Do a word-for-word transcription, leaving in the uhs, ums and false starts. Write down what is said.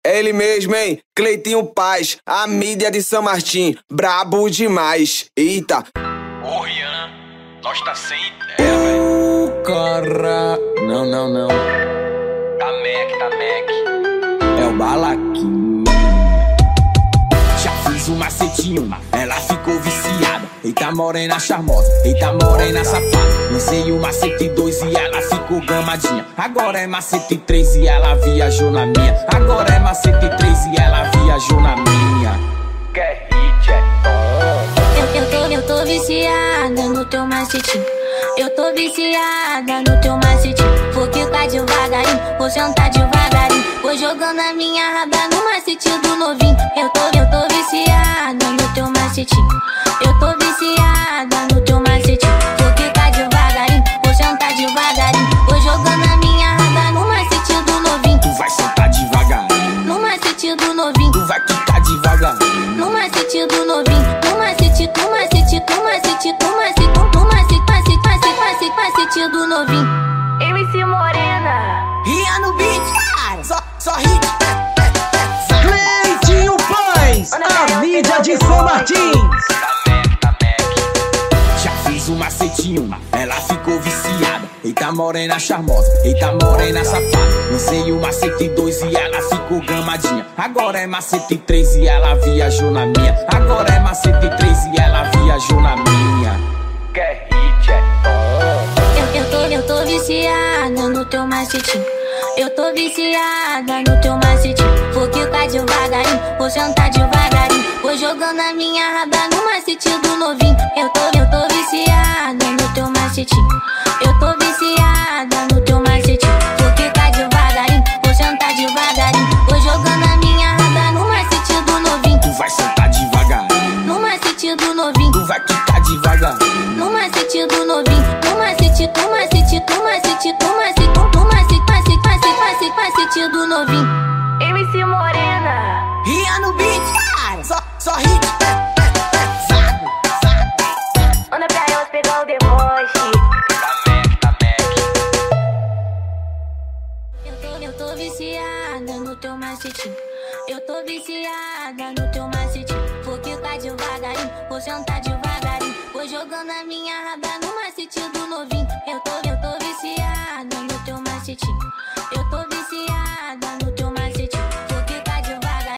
É ele mesmo, hein? Cleitinho Paz, a mídia de São Martim, brabo demais. Eita. Ô, Rian, nós tá sem ideia, velho. Uh, cara... Não, não, não. Tá Mac, tá Mac. É o Balaquinho. Já fiz um macetinho, ela ficou viciada. Eita morena charmosa, eita morena safada. Lancei o macete dois e ela ficou gamadinha. Agora é macete três e ela viajou na minha. Agora é macete três e ela viajou na minha. Quer hit, é tom. Eu, eu, tô, eu tô viciada no teu macetinho. Eu tô viciada no teu macetinho. Vou quicar devagarinho, vou sentar devagarinho. Vou jogando a minha raba no macete do novinho. Eu tô, eu tô viciada no teu macetinho. Eu tô viciada no teu macetinho. Vou quicar devagarinho, vou sentar devagarinho. Vou jogando a minha raba no macete do novinho. Tu vai sentar devagarinho, no macete do novinho. tu vai quicar devagarinho, no macete do novinho. No macete, no macete, no macete, no macete, no macete, macete, macete, macete, macete do novinho. M C Morena. Rian no beat, cara. Só, só hit. Cleitinho Paz, a mídia de São Martins. Tá Mac, tá Mac. Já fiz um macetinho, ela ficou viciada. Eita morena charmosa, eita morena safada. Lancei o macete dois e ela ficou gamadinha. Agora é macete três e ela viajou na minha. Agora é macete três e ela viajou na minha. Quer hit, é tom. Eu, eu, tô, eu tô viciada no teu macetinho. Eu tô viciada no teu macetinho. Vou quicar devagarinho, vou sentar devagarinho. Vou jogando a minha raba no macete do novinho. Eu tô, eu tô viciada no teu macetinho. Eu tô viciada no teu macetinho. Vou quicar devagarinho, vou sentar devagarinho. Vou jogando a minha raba no macete do novinho. Tu vai sentar devagarinho, No macete do novinho. tu vai quicar devagarinho, No macete do novinho. No macete, no macete, no macete, no macete, no macete, macete, macete, macete, macete do novinho. M C Morena. Rian no beat, cara. Só, só hit. Manda pra elas pegar o deboche. Tá Mac, tá Mac. Eu tô, eu tô viciada no teu macetinho. Eu tô viciada no teu macetinho. Vou quicar devagarinho, vou sentar devagarinho. Vou jogando a minha raba